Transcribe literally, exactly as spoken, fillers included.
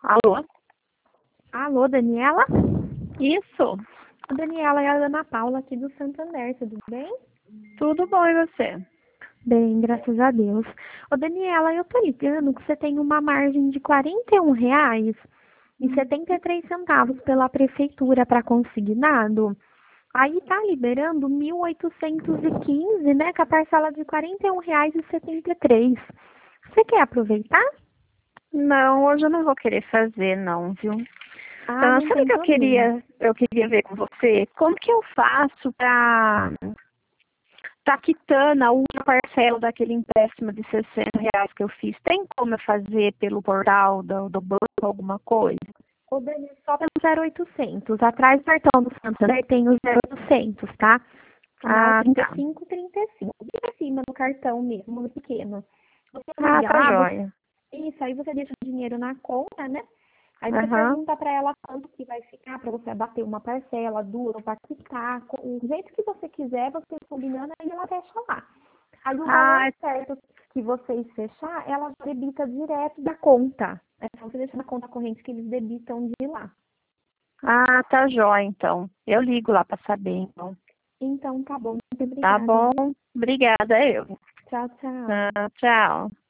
Alô? Alô, Daniela? Isso, Daniela, é a Ana Paula aqui do Santander, tudo bem? tudo bom e você? Bem, graças a Deus. Ô, Daniela, eu tô ligando que você tem uma margem de quarenta e um reais e setenta e três centavos pela prefeitura para consignado. Aí tá liberando mil oitocentos e quinze, né, com a parcela de quarenta e um reais e setenta e três. Você quer aproveitar? Não, hoje eu não vou querer fazer, não, viu? Ah, Ah, não sabe o tem que eu problema. queria, eu queria ver com você? Como que eu faço para tá quitando a última parcela daquele empréstimo de sessenta reais que eu fiz? Tem como eu fazer pelo portal do, do banco, alguma coisa? O Daniela só pelo zero oitocentos. Atrás do cartão do Santander tem o zero oitocentos, tá? Final Ah, trinta tá. e cinco, trinta e cinco. Bem acima do cartão mesmo, no pequeno. Você Ah, liga tá lá, você... joia. Isso, aí você deixa o dinheiro na conta, né? Aí você Aham. pergunta pra ela quanto que vai ficar pra você abater uma parcela, duas, ou pra quitar. com- O jeito que você quiser, você combinando, aí ela fecha lá. Aí o valor Ah, certo que vocês fechar, ela debita direto da conta. É só você deixar na conta corrente que eles debitam de lá. ah, tá joia, então. Eu ligo lá para saber, então. Então tá bom, muito Tá obrigada, bom? viu? Obrigada, eu. Tchau, tchau. Ah, tchau.